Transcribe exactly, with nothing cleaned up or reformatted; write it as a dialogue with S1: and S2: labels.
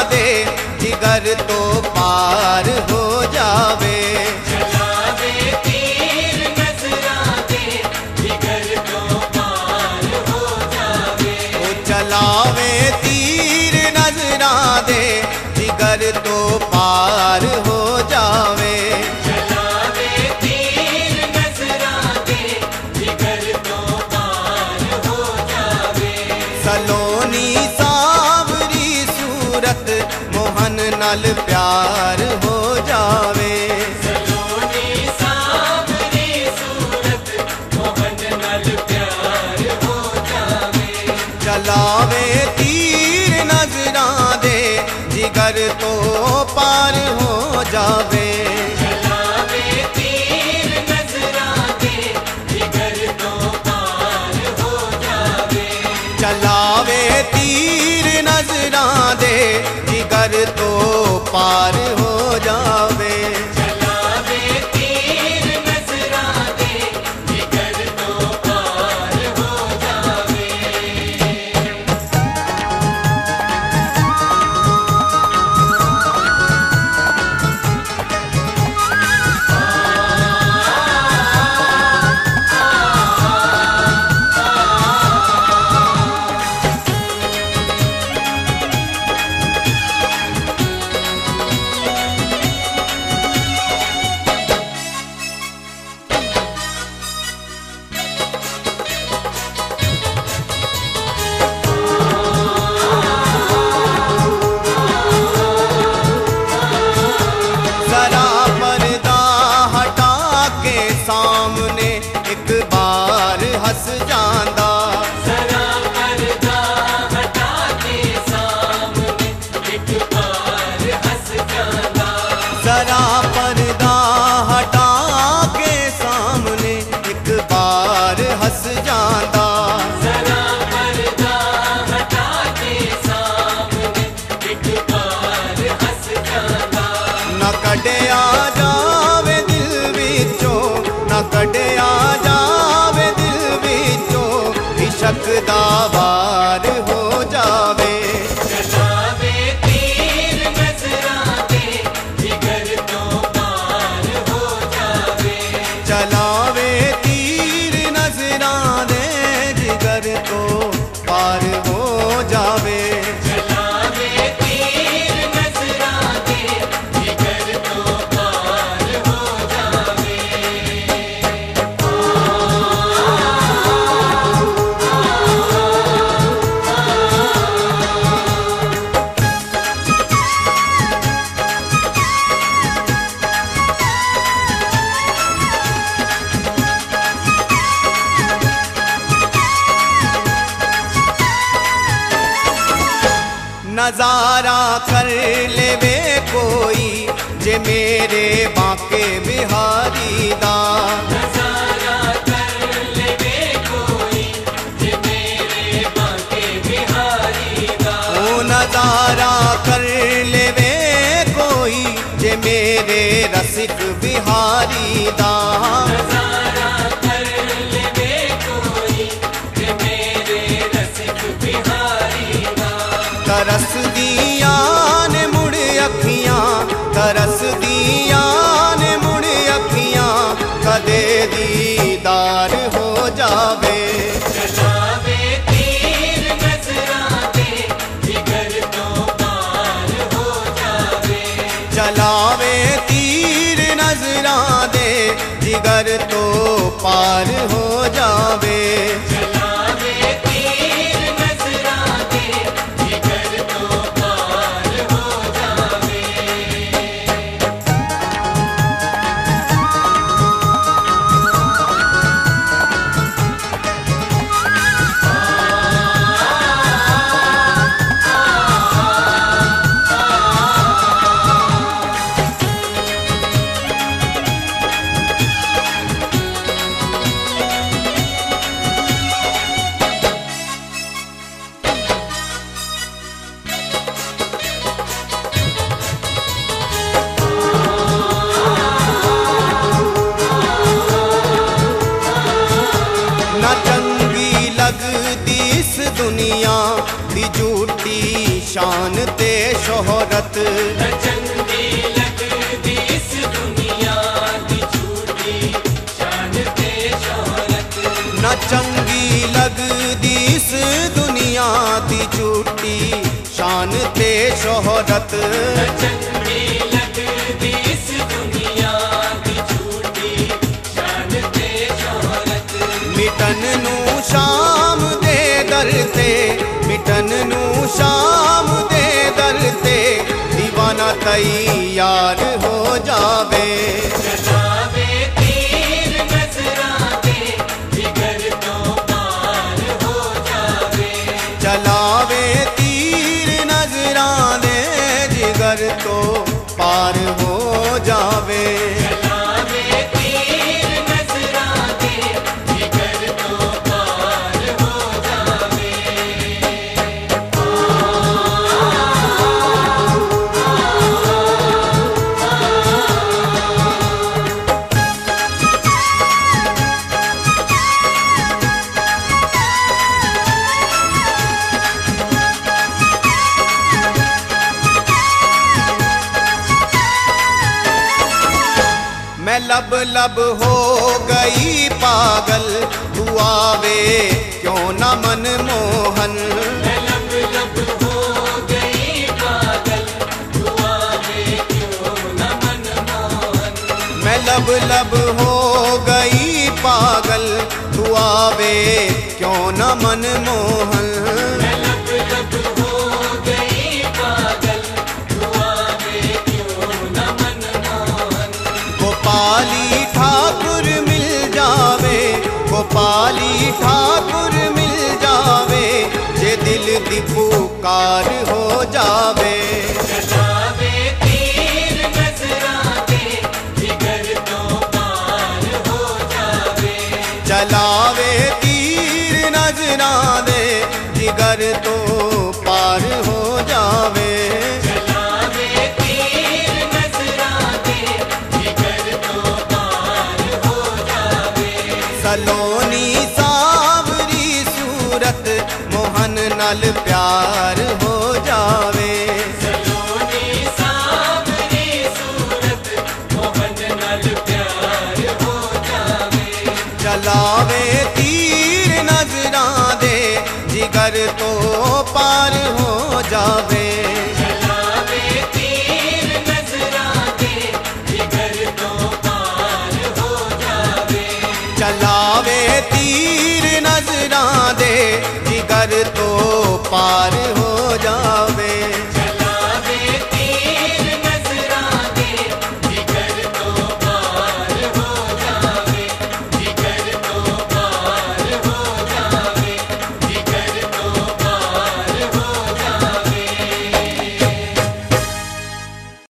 S1: दे, जिगर तो पार हो जावे।
S2: चलावे तीर नजरा दे, जिगर तो पार हो जावे।
S1: ओ चलावे तीर नजरा दे, जिगर तो पार हो जावे।
S2: चलावे तीर नजरा दे, जिगर तो पार हो जावे।
S1: सलोनी सावरी सूरत, मोहन नल प्यार हो जावे।
S2: सलोनी सावरी सूरत, मोहन नल प्यार हो जावे।
S1: चलावे तीर नजरा दे, जिगर तो पार हो जावे।
S2: चलावे तीर नजरा दे, जिगर तो पार हो जावे।
S1: चलावे तीर नजरा दे, जिगर तो पार हो जावे।
S2: चलावे तीर नजरा दे, जिगर तो पार हो जावे।
S1: जरा पर्दा हटा के सामने एक बार हंस जांदा।
S2: जरा पर्दा हटा के सामने एक बार हंस जांदा।
S1: जरा पर्दा हटा के सामने एक बार हंस जांदा।
S2: जरा पर्दा हटा के सामने एक बार हंस जांदा।
S1: न कटिया जावे दिल विचों, न कटिया जावे दिल विचों, इशक दा वार हो जावे।
S2: चलावे तीर नजरा दे, जिगर तो पार हो जावे।
S1: चलावे तीर नजरा दे, जिगर तो पार हो जावे।
S2: चलावे तीर नजरा दे, जिगर तो पार हो जावे।
S1: नजारा कर लेवे कोई, जे मेरे बांके बिहारी दा।
S2: नजारा कर लेवे कोई, जे मेरे बांके बिहारी दा।
S1: ओ नजारा कर लेवे कोई, जे मेरे रसिक बिहारी दा।
S2: नजारा कर लेवे कोई, जे मेरे रसिक बिहारी दा।
S1: तरस दिया ने मुड़ अखियां, तरस दिया ने मुड़ अखियां, कदे दीदार हो जावे।
S2: चलावे तीर नजरा दे, जिगर तो पार हो जावे।
S1: चलावे तीर नजरा दे, जिगर तो पार हो जावे।
S2: चलावे तीर नजरा दे, जिगर तो पार हो जावे।
S1: शान ते शोहरत
S2: न चंगी लगदी इस दुनिया दी झूठी शान ते शोहरत
S1: न चंगी लगदी इस दुनिया दी झूठी शान ते शोहरत
S2: न चंगी लगदी इस दुनिया दी झूठी शान ते शोहरत
S1: मिटन नू शाम दे दर ते मिटन नू शाम दे दर ते दीवाना तैयार हो जावे
S2: चलावे तीर नजरां दे जिगर तो पार हो जावे
S1: चलावे तीर नजरां दे जिगर तो पार हो जावे
S2: चलावे तीर नजरां दे जिगर तो पार हो जावे
S1: मैं लब लब हो गई पागल तू आवे क्यों न मन मोहन
S2: मैं लब लब हो गई पागल तू आवे क्यों न मन मोहन
S1: मैं लब लब हो गई पागल तू आवे क्यों न मन मोहन
S2: मैं लब लब हो गई पागल तू आवे क्यों न मन मोहन
S1: गोपाली ठाकुर मिल जावे गोपाली ठाकुर मिल जावे जे दिल दी पुकार हो जावे
S2: चलावे तीर नजरां दे जिगर तो पार हो जावे
S1: चलावे तीर नजरां दे जिगर तो पार हो जावे
S2: चलावे तीर नजरां दे जिगर तो पार हो जावे
S1: सलोनी सावरी सूरत मोहन नल प्यार हो जावे
S2: सलोनी सावरी सूरत मोहन नल प्यार हो जावे
S1: चलावे तीर नजरां दे जिगर तो पार हो जावे
S2: चलावे तीर नजरां दे जिगर तो पार हो जावे
S1: चलावे तीर नजरां दे जिगर तो पार